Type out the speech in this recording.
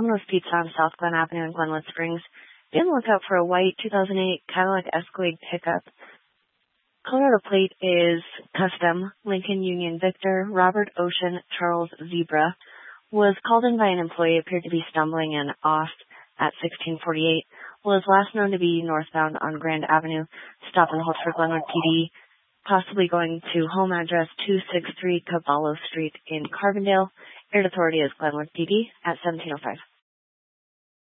Commonwealth Pizza on South Glen Avenue in Glenwood Springs. Be on the lookout for a white 2008 Cadillac Escalade pickup. Color of the plate is custom, Lincoln Union Victor, Robert Ocean Charles Zebra. Was called in by an employee, appeared to be stumbling and off at 1648. Was last known to be northbound on Grand Avenue. Stop and hold for Glenwood PD, possibly going to home address 263 Caballo Street in Carbondale. Air authority is Glenwood PD at 1705.